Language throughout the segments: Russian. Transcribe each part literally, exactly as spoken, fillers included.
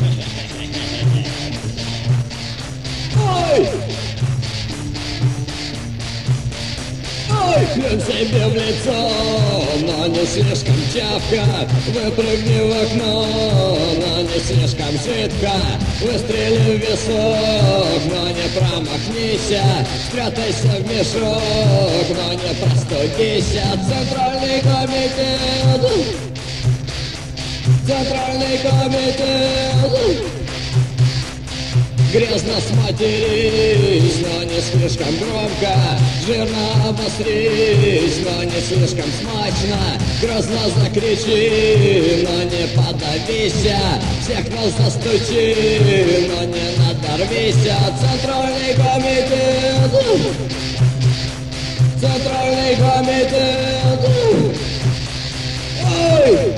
Ой! Ой, плюнь себе в лицо, но не слишком чавка. Выпрыгни в окно, но не слишком жидко. Выстрели в висок, но не промахнися. Спрятайся в мешок, но не простудися. Центральный комитет, Центральный комитет. Грязно сматерись, но не слишком громко. Жирно обосрись, но не слишком смачно. Грозно закричи, но не подавися. Всех нас застучи, но не надорвися. Центральный комитет, Центральный комитет. Ой!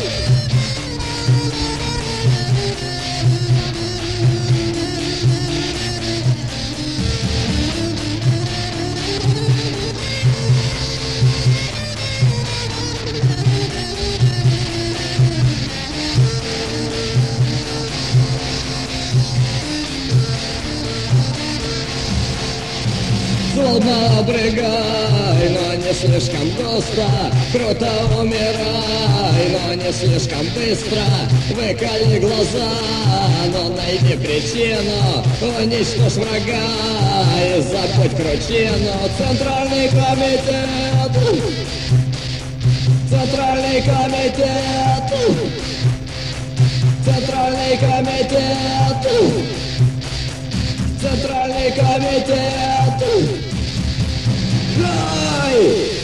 Злобно обрыгай, но не слишком густо. Круто умирай, но не слишком быстро. Выколи глаза, но найди причину. Уничтожь врага и забудь кручину. Центральный комитет, Центральный комитет, Центральный комитет, Центральный комитет. Ай!